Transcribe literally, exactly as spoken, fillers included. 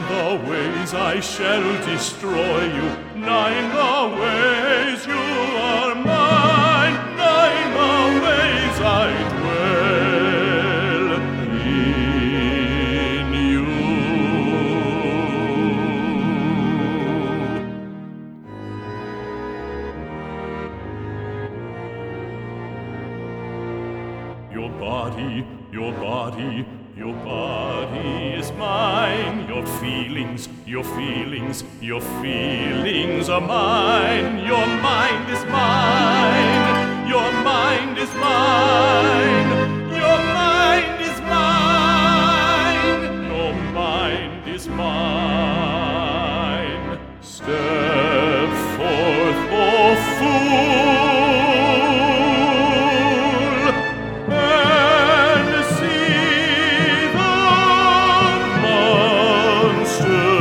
the ways I shall destroy you, nine the ways you are mine, nine the ways I dwell in you. Your body, your body, your body is mine. Your feelings, your feelings, your feelings are mine. Your mind is mine. Your mind is mine. Your mind is mine. Your mind is mine. Step forth, O fool. Monster